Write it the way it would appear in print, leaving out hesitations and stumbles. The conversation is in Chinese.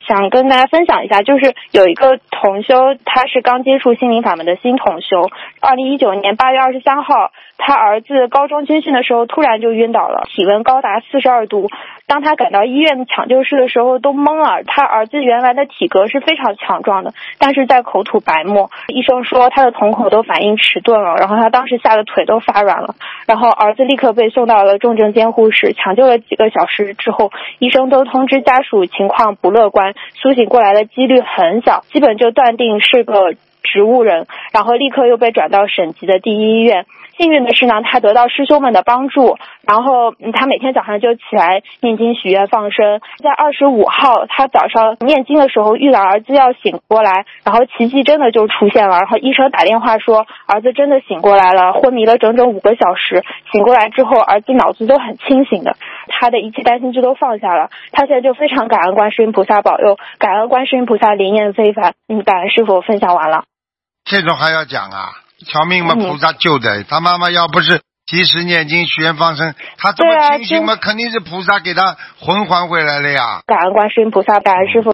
想跟大家分享一下，就是有一个同修，他是刚接触心灵法门的新同修。2019年8月23号，他儿子高中军训的时候突然就晕倒了，体温高达42度。当他赶到医院抢救室的时候都懵了，他儿子原来的体格是非常强壮的，但是在口吐白沫，医生说他的瞳孔都反应迟钝了，然后他当时吓得腿都发软了，然后儿子立刻被送到了重症监护室，抢救了几个小时之后，医生都通知家属情况不乐观，苏醒过来的几率很小，基本就断定是个植物人，然后立刻又被转到省级的第一医院。幸运的是呢，他得到师兄们的帮助，然后他每天早上就起来念经许愿放生。在25号他早上念经的时候遇到儿子要醒过来，然后奇迹真的就出现了，然后医生打电话说儿子真的醒过来了，昏迷了整整5个小时，醒过来之后儿子脑子都很清醒的，他的一切担心就都放下了。他现在就非常感恩观世音菩萨保佑，感恩观世音菩萨灵验非凡。感恩师父，分享完了。 这种还要讲啊？小命嘛，菩萨救的。他妈妈要不是及时念经许愿放生，他这么清醒嘛，肯定是菩萨给他魂还回来了呀。 感恩观世音菩萨，感恩师父。